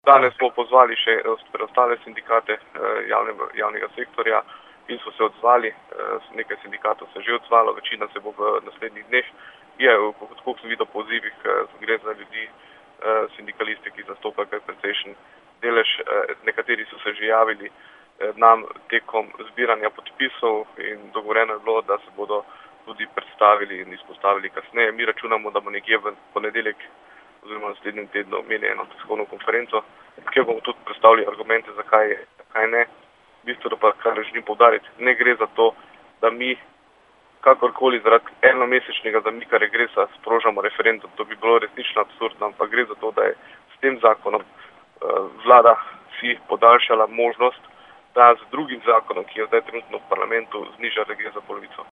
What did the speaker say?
Danes smo pozvali še preostale sindikate javnega sektorja in so se odzvali. Nekaj sindikatov se je že odzvalo, večina se bo v naslednjih dneh. Kot sem videl po odzivih, gre za ljudi, sindikaliste, ki zastopajo kar precejšen delež. Nekateri so se že javili nam tekom zbiranja podpisov in dogovoreno je bilo, da se bodo tudi predstavili in izpostavili kasneje. Mi računamo, da bo nekje v ponedeljek oziroma v naslednjem tednu imeli eno tiskovno konferenco, kjer bomo tudi predstavili argumente, zakaj ne. Bistveno pa, kar želim poudariti, ne gre za to, da mi kakorkoli zaradi enomesečnega zamika regresa sprožamo referendum. To bi bilo resnično absurdno, ampak gre za to, da je s tem zakonom vlada si podaljšala možnost, da z drugim zakonom, ki je zdaj trenutno v parlamentu, zniža regres za polovico.